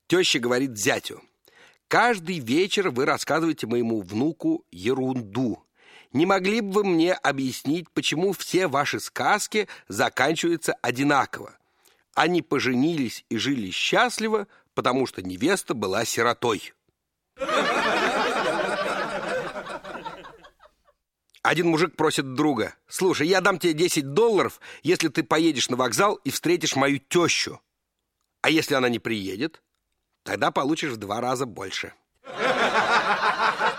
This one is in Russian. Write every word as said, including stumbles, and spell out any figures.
Теща говорит зятю: каждый вечер вы рассказываете моему внуку ерунду. Не могли бы вы мне объяснить, почему все ваши сказки заканчиваются одинаково? Они поженились и жили счастливо, потому что невеста была сиротой. Один мужик просит друга: слушай, я дам тебе десять долларов, если ты поедешь на вокзал и встретишь мою тещу. А если она не приедет, тогда получишь в два раза больше.